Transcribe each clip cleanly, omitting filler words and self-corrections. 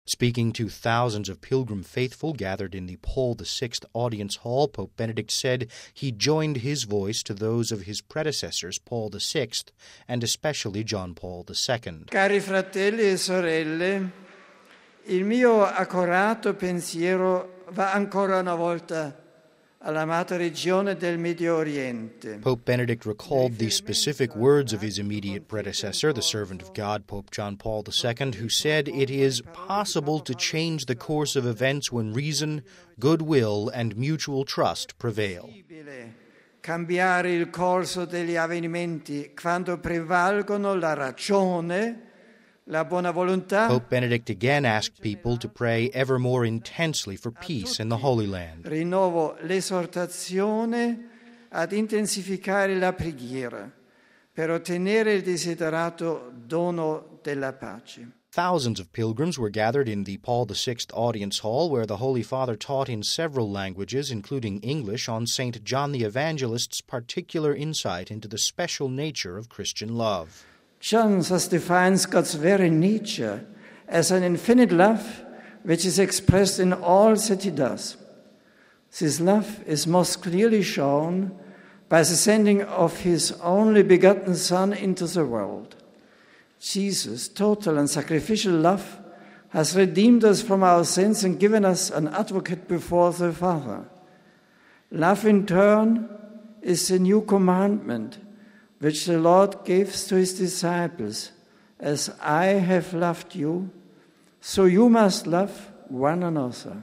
Speaking to thousands of pilgrim faithful gathered in the Paul VI audience hall, Pope Benedict said he joined his voice to those of his predecessors, Paul VI, and especially John Paul II. Cari fratelli e sorelle, il mio accorato pensiero va ancora una volta all'amata regione del Medio Oriente. Pope Benedict recalled the specific words of his immediate predecessor, the servant of God, Pope John Paul II, who said it is possible to change the course of events when reason, goodwill, and mutual trust prevail. Cambiare il corso degli avvenimenti quando prevalgono la ragione, la buona volontà. Pope Benedict again asked people to pray ever more intensely for peace in the Holy Land. Rinnovo l'esortazione ad intensificare la preghiera per ottenere il desiderato dono della pace. Thousands of pilgrims were gathered in the Paul VI audience hall, where the Holy Father taught in several languages, including English, on St. John the Evangelist's particular insight into the special nature of Christian love. John thus defines God's very nature as an infinite love which is expressed in all that he does. This love is most clearly shown by the sending of his only begotten Son into the world. Jesus' total and sacrificial love has redeemed us from our sins and given us an advocate before the Father. Love, in turn, is the new commandment which the Lord gives to his disciples. As I have loved you, so you must love one another.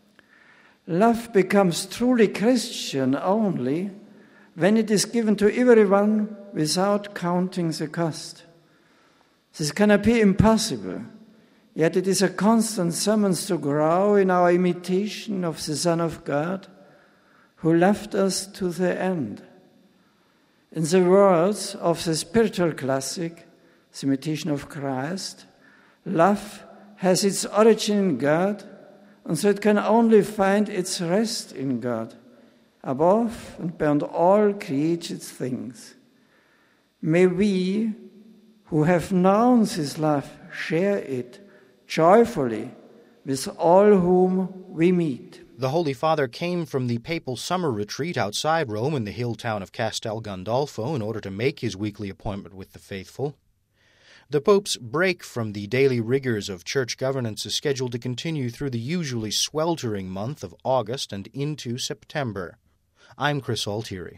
Love becomes truly Christian only when it is given to everyone without counting the cost. This can appear impossible, yet it is a constant summons to grow in our imitation of the Son of God, who loved us to the end. In the words of the spiritual classic, The Imitation of Christ, love has its origin in God, and so it can only find its rest in God, above and beyond all created things. May we, who have known this love, share it joyfully with all whom we meet. The Holy Father came from the papal summer retreat outside Rome in the hill town of Castel Gandolfo in order to make his weekly appointment with the faithful. The Pope's break from the daily rigors of church governance is scheduled to continue through the usually sweltering month of August and into September. I'm Chris Altieri.